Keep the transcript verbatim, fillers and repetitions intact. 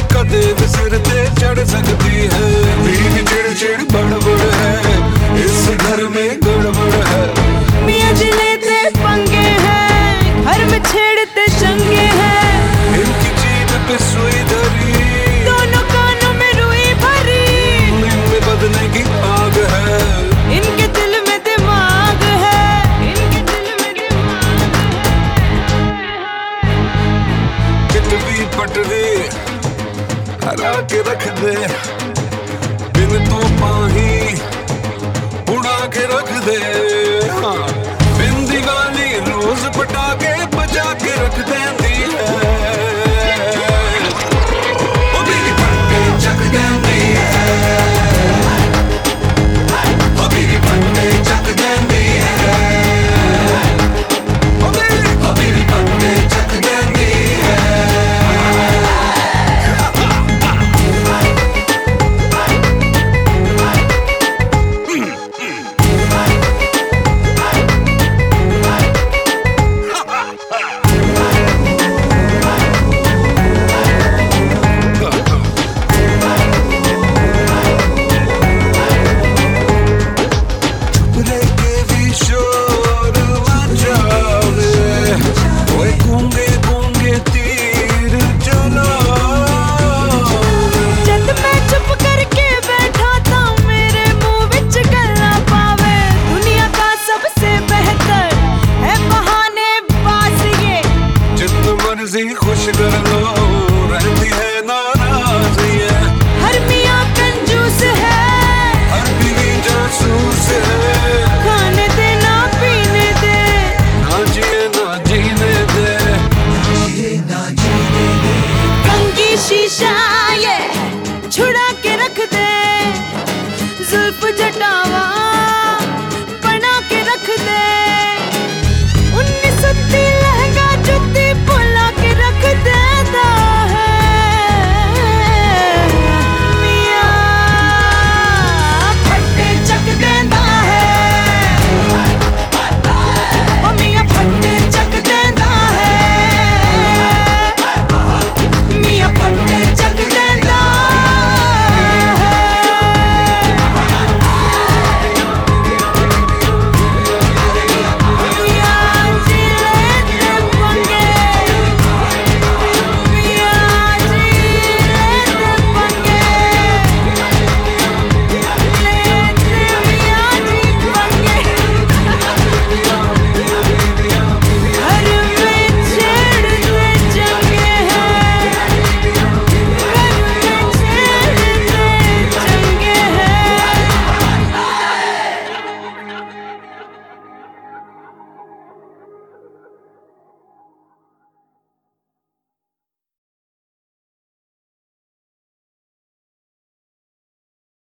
कदे भी सिर ते चढ़ सकती है। मेरी चिड़-चिड़ बड़बड़ है, इस घर में गड़बड़ है। मियां जी लेते पंगे हैं, घर में छेड़ते चंगे हैं। इनकी जीभ पे सुई धरी, दोनों कानों में रुई भरी। इनमें बदले की आग है, इनके दिल में दिमाग है, इनके दिल में दिमाग है। चिटवी पटरी हरा के रख दे, बिन तो पाही उड़ा के रख दे।